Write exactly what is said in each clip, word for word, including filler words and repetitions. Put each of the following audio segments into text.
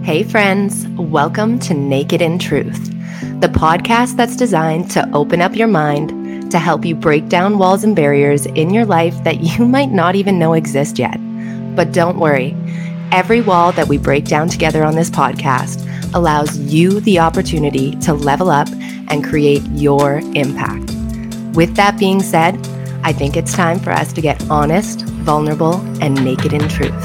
Hey friends, welcome to Naked in Truth, the podcast that's designed to open up your mind to help you break down walls and barriers in your life that you might not even know exist yet. But don't worry, every wall that we break down together on this podcast allows you the opportunity to level up and create your impact. With that being said, I think it's time for us to get honest, vulnerable, and naked in truth.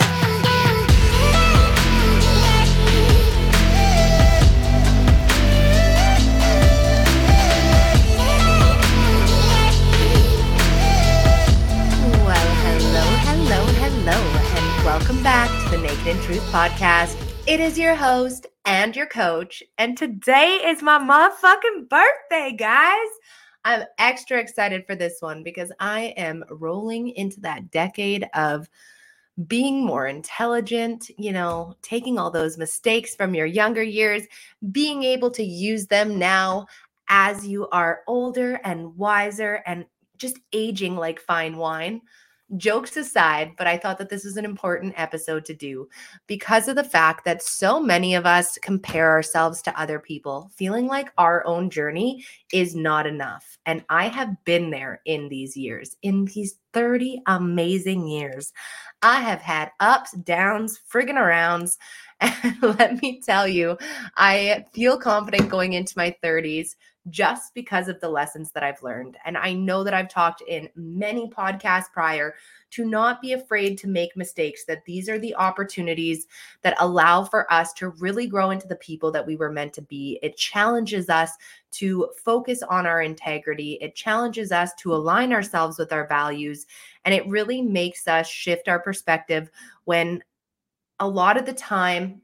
Welcome back to the Naked in Truth podcast. It is your host and your coach, and today is my motherfucking birthday, guys. I'm extra excited for this one because I am rolling into that decade of being more intelligent, you know, taking all those mistakes from your younger years, being able to use them now as you are older and wiser and just aging like fine wine. Jokes aside, but I thought that this was an important episode to do because of the fact that so many of us compare ourselves to other people, feeling like our own journey is not enough. And I have been there in these years, in these thirty amazing years. I have had ups, downs, friggin' arounds. And let me tell you, I feel confident going into my thirties just because of the lessons that I've learned. And I know that I've talked in many podcasts prior to not be afraid to make mistakes, that these are the opportunities that allow for us to really grow into the people that we were meant to be. It challenges us to focus on our integrity. It challenges us to align ourselves with our values. And it really makes us shift our perspective when a lot of the time,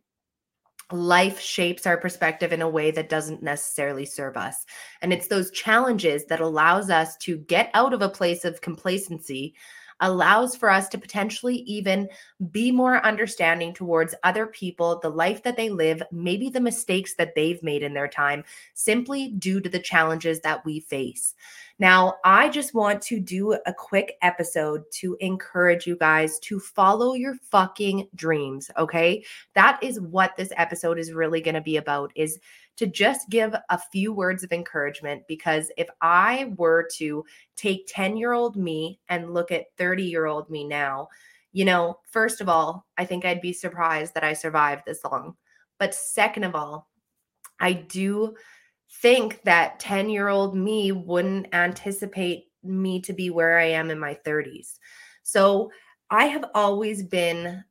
life shapes our perspective in a way that doesn't necessarily serve us. And it's those challenges that allows us to get out of a place of complacency, allows for us to potentially even be more understanding towards other people, the life that they live, maybe the mistakes that they've made in their time, simply due to the challenges that we face. Now, I just want to do a quick episode to encourage you guys to follow your fucking dreams, okay? That is what this episode is really going to be about, is to just give a few words of encouragement, because if I were to take ten-year-old me and look at thirty-year-old me now, you know, first of all, I think I'd be surprised that I survived this long. But second of all, I do think that ten-year-old me wouldn't anticipate me to be where I am in my thirties. So I have always been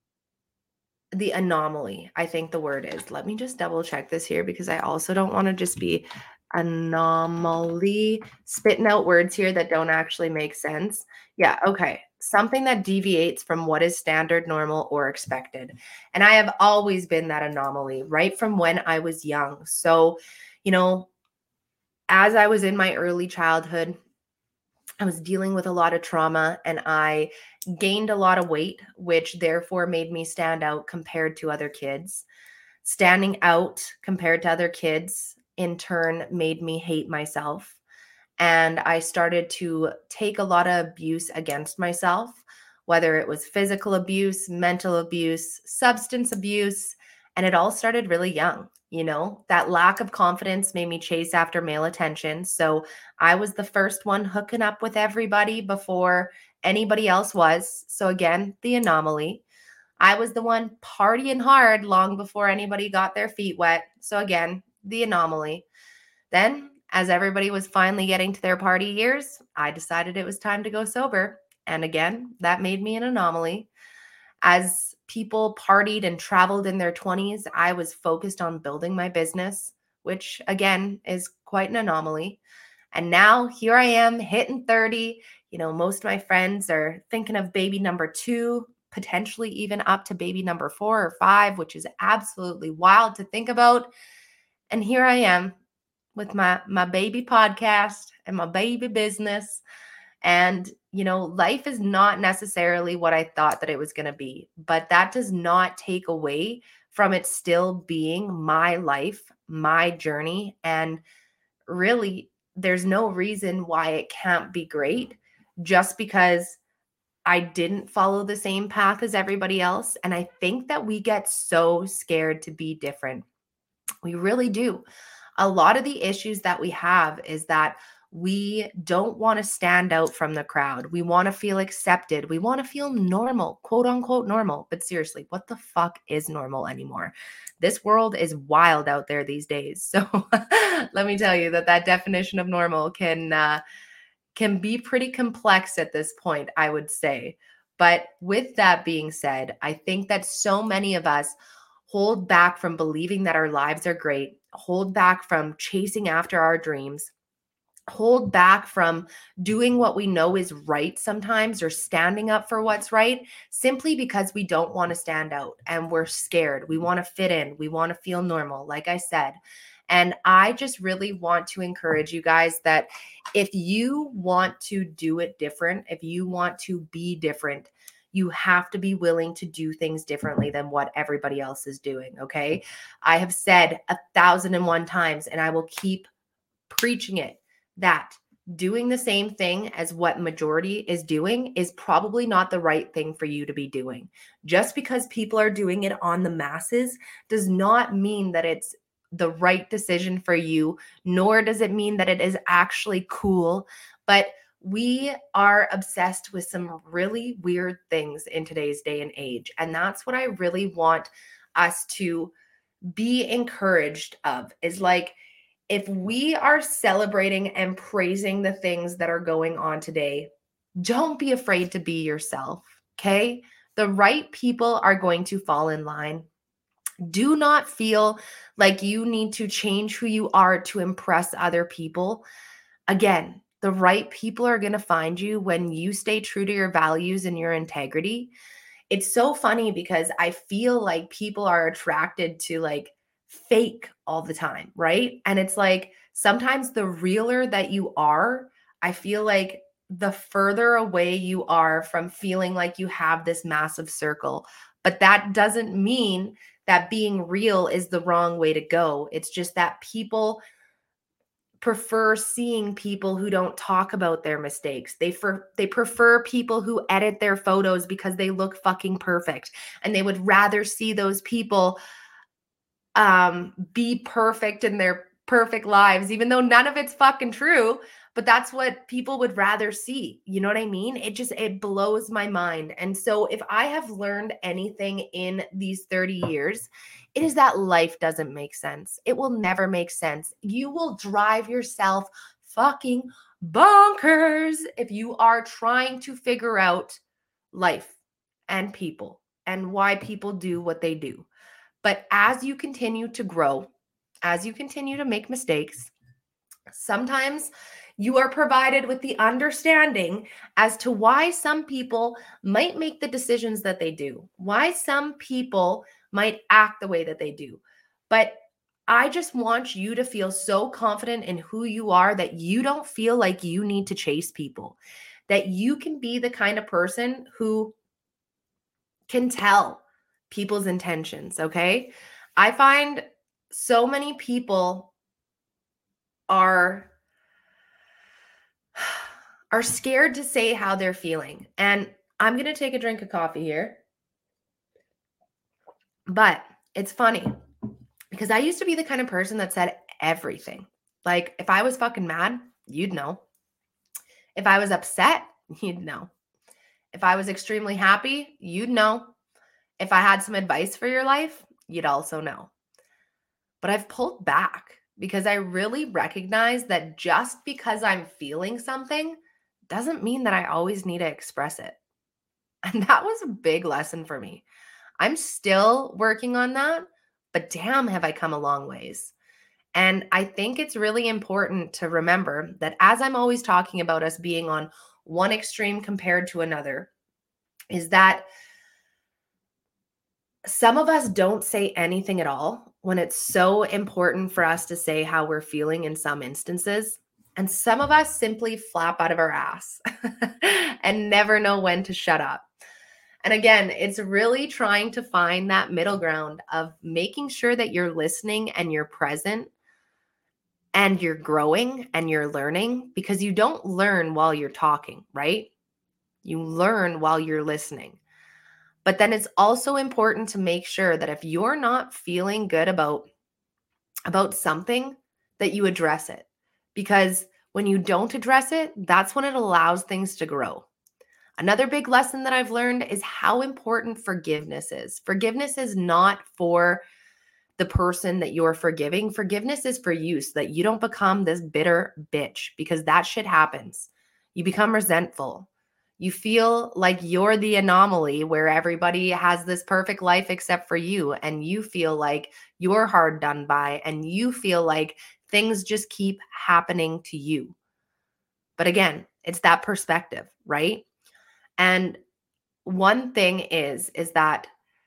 the anomaly, I think the word is. Let me just double check this here, because I also don't want to just be anomaly, spitting out words here that don't actually make sense. Yeah, okay. Something that deviates from what is standard, normal, or expected. And I have always been that anomaly right from when I was young. So, you know, as I was in my early childhood, I was dealing with a lot of trauma and I gained a lot of weight, which therefore made me stand out compared to other kids. Standing out compared to other kids in turn made me hate myself. And I started to take a lot of abuse against myself, whether it was physical abuse, mental abuse, substance abuse. And it all started really young. You know, that lack of confidence made me chase after male attention. So I was the first one hooking up with everybody before anybody else was. So again, the anomaly. I was the one partying hard long before anybody got their feet wet. So again, the anomaly. Then, as everybody was finally getting to their party years, I decided it was time to go sober. And again, that made me an anomaly. As people partied and traveled in their twenties, I was focused on building my business, which again is quite an anomaly. And now here I am hitting thirty. You know, most of my friends are thinking of baby number two, potentially even up to baby number four or five, which is absolutely wild to think about. And here I am with my, my baby podcast and my baby business. And, you know, life is not necessarily what I thought that it was going to be, but that does not take away from it still being my life, my journey. And really, there's no reason why it can't be great just because I didn't follow the same path as everybody else. And I think that we get so scared to be different. We really do. A lot of the issues that we have is that we don't want to stand out from the crowd. We want to feel accepted. We want to feel normal, quote unquote normal. But seriously, what the fuck is normal anymore? This world is wild out there these days. So let me tell you that that definition of normal can uh, can be pretty complex at this point, I would say. But with that being said, I think that so many of us hold back from believing that our lives are great, hold back from chasing after our dreams, hold back from doing what we know is right sometimes or standing up for what's right simply because we don't want to stand out and we're scared. We want to fit in. We want to feel normal, like I said. And I just really want to encourage you guys that if you want to do it different, if you want to be different, you have to be willing to do things differently than what everybody else is doing, okay? I have said a thousand and one times, and I will keep preaching it, that doing the same thing as what majority is doing is probably not the right thing for you to be doing. Just because people are doing it on the masses does not mean that it's the right decision for you, nor does it mean that it is actually cool. But we are obsessed with some really weird things in today's day and age. And that's what I really want us to be encouraged of, is like, if we are celebrating and praising the things that are going on today, don't be afraid to be yourself, okay? The right people are going to fall in line. Do not feel like you need to change who you are to impress other people. Again, the right people are going to find you when you stay true to your values and your integrity. It's so funny because I feel like people are attracted to like fake all the time, right? And it's like sometimes the realer that you are, I feel like the further away you are from feeling like you have this massive circle. But that doesn't mean that being real is the wrong way to go. It's just that people prefer seeing people who don't talk about their mistakes. They for, they prefer people who edit their photos because they look fucking perfect. And they would rather see those people um, be perfect in their perfect lives, even though none of it's fucking true. But that's what people would rather see. You know what I mean? It just, it blows my mind. And so if I have learned anything in these thirty years, it is that life doesn't make sense. It will never make sense. You will drive yourself fucking bonkers if you are trying to figure out life and people and why people do what they do. But as you continue to grow, as you continue to make mistakes, sometimes you are provided with the understanding as to why some people might make the decisions that they do, why some people might act the way that they do. But I just want you to feel so confident in who you are that you don't feel like you need to chase people, that you can be the kind of person who can tell people's intentions, okay? I find so many people are are scared to say how they're feeling. And I'm going to take a drink of coffee here. But it's funny because I used to be the kind of person that said everything. Like if I was fucking mad, you'd know. If I was upset, you'd know. If I was extremely happy, you'd know. If I had some advice for your life, you'd also know. But I've pulled back because I really recognize that just because I'm feeling something doesn't mean that I always need to express it. And that was a big lesson for me. I'm still working on that, but damn, have I come a long ways. And I think it's really important to remember that as I'm always talking about us being on one extreme compared to another, is that some of us don't say anything at all when it's so important for us to say how we're feeling in some instances. And some of us simply flap out of our ass and never know when to shut up. And again, it's really trying to find that middle ground of making sure that you're listening and you're present and you're growing and you're learning, because you don't learn while you're talking, right? You learn while you're listening. But then it's also important to make sure that if you're not feeling good about, about something, that you address it. Because when you don't address it, that's when it allows things to grow. Another big lesson that I've learned is how important forgiveness is. Forgiveness is not for the person that you're forgiving. Forgiveness is for you so that you don't become this bitter bitch, because that shit happens. You become resentful. You feel like you're the anomaly where everybody has this perfect life except for you. And you feel like you're hard done by, and you feel like things just keep happening to you. But again, it's that perspective, right? And one thing is, is that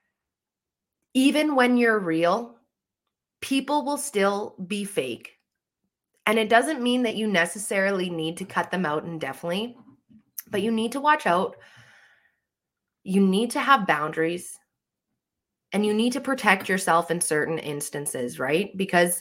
even when you're real, people will still be fake. And it doesn't mean that you necessarily need to cut them out indefinitely, but you need to watch out. You need to have boundaries, and you need to protect yourself in certain instances, right? Because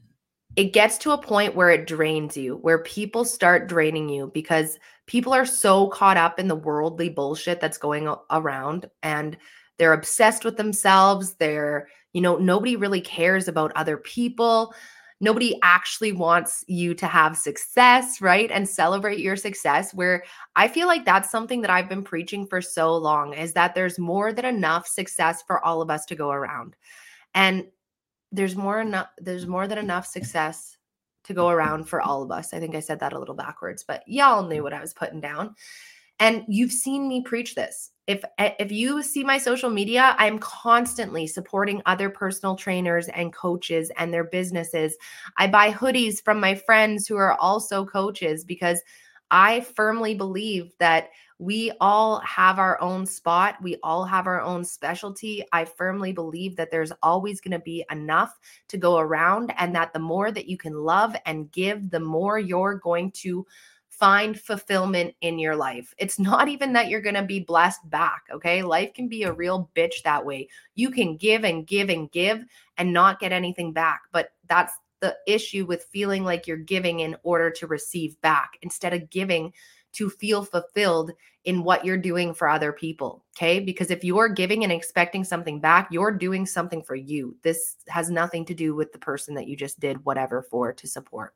it gets to a point where it drains you, where people start draining you because people are so caught up in the worldly bullshit that's going around, and they're obsessed with themselves. They're, you know, nobody really cares about other people. Nobody actually wants you to have success, right? And celebrate your success, where I feel like that's something that I've been preaching for so long, is that there's more than enough success for all of us to go around. And there's more enough, there's more than enough success to go around for all of us. I think I said that a little backwards, but y'all knew what I was putting down. And you've seen me preach this. If if you see my social media, I'm constantly supporting other personal trainers and coaches and their businesses. I buy hoodies from my friends who are also coaches, because I firmly believe that we all have our own spot. We all have our own specialty. I firmly believe that there's always going to be enough to go around, and that the more that you can love and give, the more you're going to find fulfillment in your life. It's not even that you're going to be blessed back, okay? Life can be a real bitch that way. You can give and give and give and not get anything back, but that's the issue with feeling like you're giving in order to receive back, instead of giving to feel fulfilled in what you're doing for other people, okay? Because if you're giving and expecting something back, you're doing something for you. This has nothing to do with the person that you just did whatever for to support.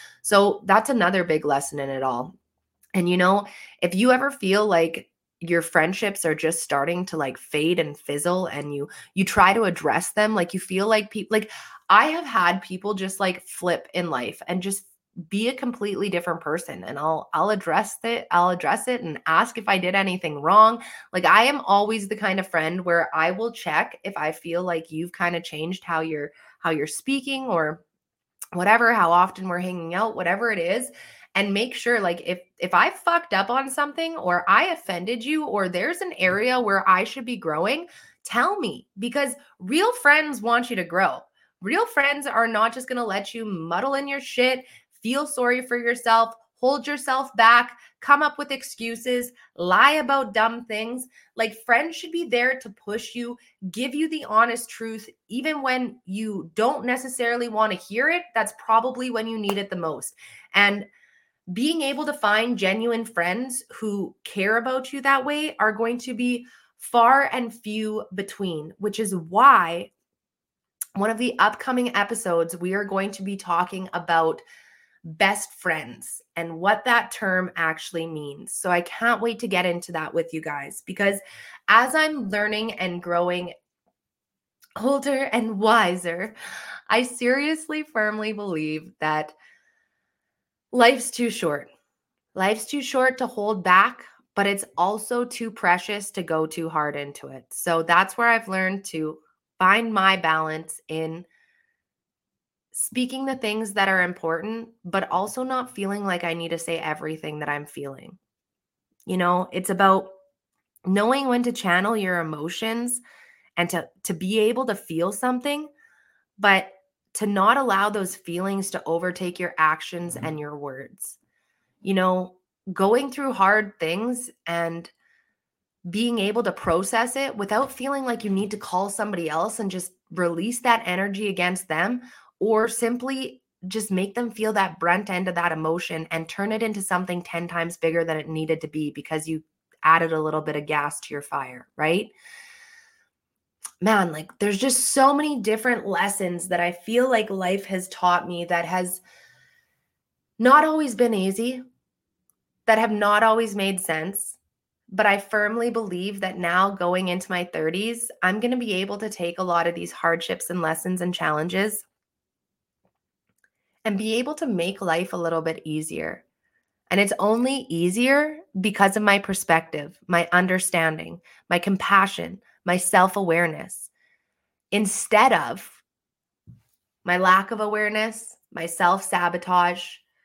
So that's another big lesson in it all. And you know, if you ever feel like your friendships are just starting to like fade and fizzle, and you you try to address them, like you feel like people, like I have had people just like flip in life and just be a completely different person, and I'll I'll address it I'll address it and ask if I did anything wrong. Like I am always the kind of friend where I will check if I feel like you've kind of changed how you're how you're speaking, or whatever, how often we're hanging out, whatever it is, and make sure, like, if if I fucked up on something, or I offended you, or there's an area where I should be growing, tell me, because real friends want you to grow. Real friends are not just going to let you muddle in your shit, feel sorry for yourself, hold yourself back, come up with excuses, lie about dumb things. Like, friends should be there to push you, give you the honest truth, even when you don't necessarily want to hear it. That's probably when you need it the most. And being able to find genuine friends who care about you that way are going to be far and few between, which is why one of the upcoming episodes, we are going to be talking about best friends and what that term actually means. So I can't wait to get into that with you guys, because as I'm learning and growing older and wiser, I seriously firmly believe that life's too short. Life's too short to hold back, but it's also too precious to go too hard into it. So that's where I've learned to find my balance in speaking the things that are important, but also not feeling like I need to say everything that I'm feeling. You know, it's about knowing when to channel your emotions and to, to be able to feel something, but to not allow those feelings to overtake your actions and your words. You know, going through hard things and being able to process it without feeling like you need to call somebody else and just release that energy against them, or simply just make them feel that brunt end of that emotion and turn it into something ten times bigger than it needed to be, because you added a little bit of gas to your fire, right? Man, like there's just so many different lessons that I feel like life has taught me that has not always been easy, that have not always made sense. But I firmly believe that now going into my thirties, I'm going to be able to take a lot of these hardships and lessons and challenges and be able to make life a little bit easier. And it's only easier because of my perspective, my understanding, my compassion, my self-awareness, instead of my lack of awareness, my self-sabotage,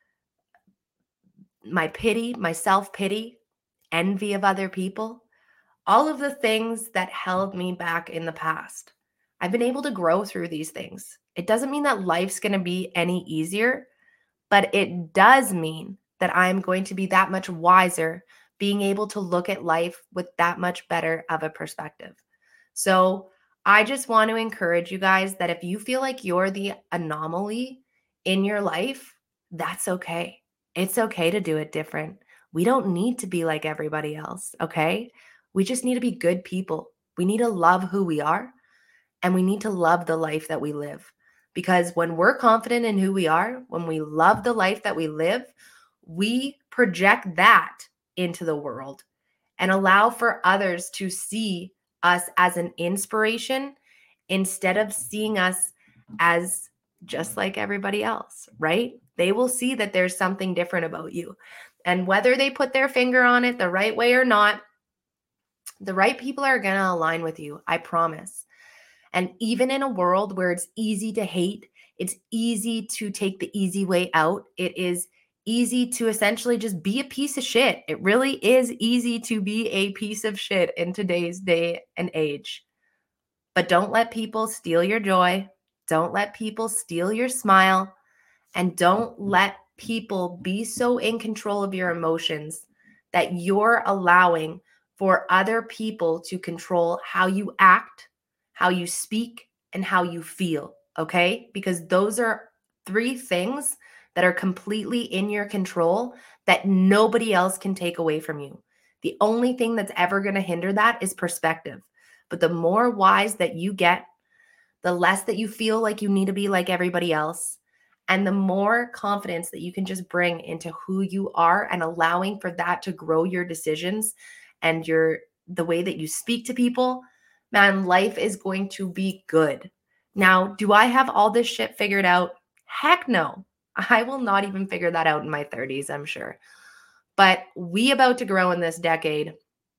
my pity, my self-pity, envy of other people, all of the things that held me back in the past. I've been able to grow through these things. It doesn't mean that life's going to be any easier, but it does mean that I'm going to be that much wiser, being able to look at life with that much better of a perspective. So I just want to encourage you guys that if you feel like you're the anomaly in your life, that's okay. It's okay to do it different. We don't need to be like everybody else, okay? We just need to be good people. We need to love who we are, and we need to love the life that we live. Because when we're confident in who we are, when we love the life that we live, we project that into the world and allow for others to see us as an inspiration instead of seeing us as just like everybody else, right? They will see that there's something different about you. And whether they put their finger on it the right way or not, the right people are going to align with you, I promise. And even in a world where it's easy to hate, it's easy to take the easy way out, it is easy to essentially just be a piece of shit. It really is easy to be a piece of shit in today's day and age. But don't let people steal your joy. Don't let people steal your smile. And don't let people be so in control of your emotions that you're allowing for other people to control how you act, how you speak, and how you feel, okay? Because those are three things that are completely in your control that nobody else can take away from you. The only thing that's ever going to hinder that is perspective. But the more wise that you get, the less that you feel like you need to be like everybody else, and the more confidence that you can just bring into who you are and allowing for that to grow your decisions and your the way that you speak to people, man, life is going to be good. Now, do I have all this shit figured out? Heck no. I will not even figure that out in my thirties, I'm sure. But we about to grow in this decade.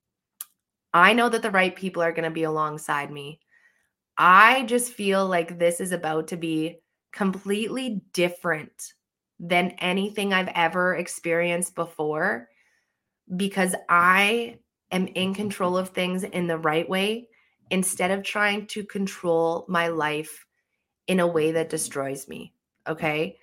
I know that the right people are going to be alongside me. I just feel like this is about to be completely different than anything I've ever experienced before, because I am in control of things in the right way instead of trying to control my life in a way that destroys me, okay?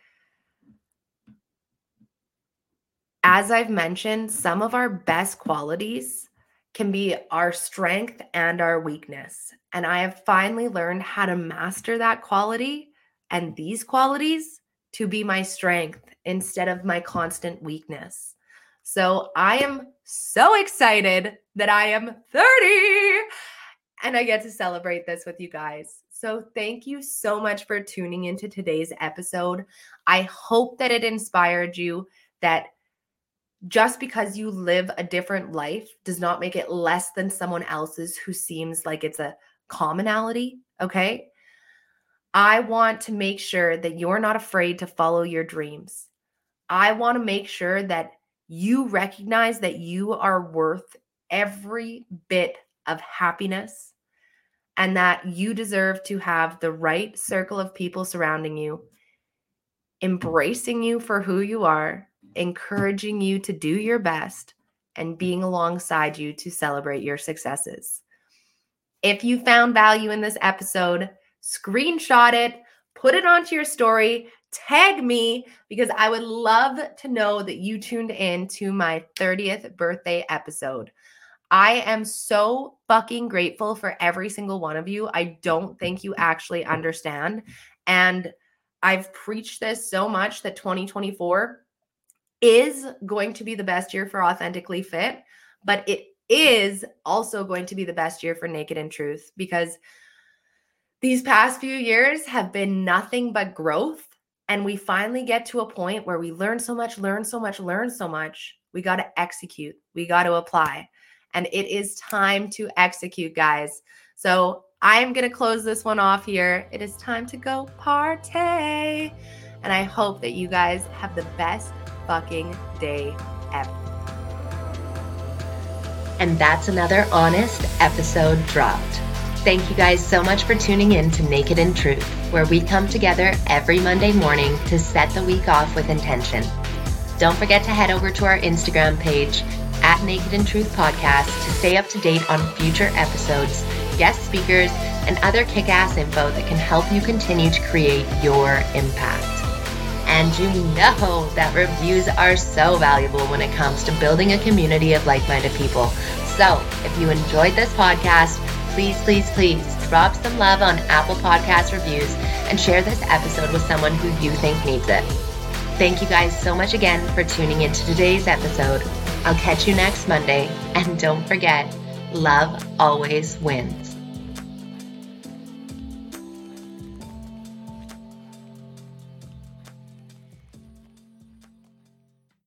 As I've mentioned, some of our best qualities can be our strength and our weakness. And I have finally learned how to master that quality and these qualities to be my strength instead of my constant weakness. So I am so excited that I am thirty and I get to celebrate this with you guys. So thank you so much for tuning into today's episode. I hope that it inspired you, that just because you live a different life does not make it less than someone else's who seems like it's a commonality, okay? I want to make sure that you're not afraid to follow your dreams. I want to make sure that you recognize that you are worth every bit of happiness and that you deserve to have the right circle of people surrounding you, embracing you for who you are, encouraging you to do your best, and being alongside you to celebrate your successes. If you found value in this episode, screenshot it, put it onto your story, tag me, because I would love to know that you tuned in to my thirtieth birthday episode. I am so fucking grateful for every single one of you. I don't think you actually understand. And I've preached this so much that twenty twenty-four is going to be the best year for Authentically Fit, but it is also going to be the best year for Naked and Truth, because these past few years have been nothing but growth. And we finally get to a point where we learn so much, learn so much, learn so much. We got to execute. We got to apply. And it is time to execute, guys. So I'm going to close this one off here. It is time to go party. And I hope that you guys have the best fucking day ever. And that's another honest episode dropped. Thank you guys so much for tuning in to Naked and Truth, where we come together every Monday morning to set the week off with intention. Don't forget to head over to our Instagram page at Naked and Truth Podcast to stay up to date on future episodes, guest speakers, and other kick-ass info that can help you continue to create your impact. And you know that reviews are so valuable when it comes to building a community of like-minded people. So if you enjoyed this podcast, please, please, please drop some love on Apple Podcast reviews and share this episode with someone who you think needs it. Thank you guys so much again for tuning into today's episode. I'll catch you next Monday. And don't forget, love always wins.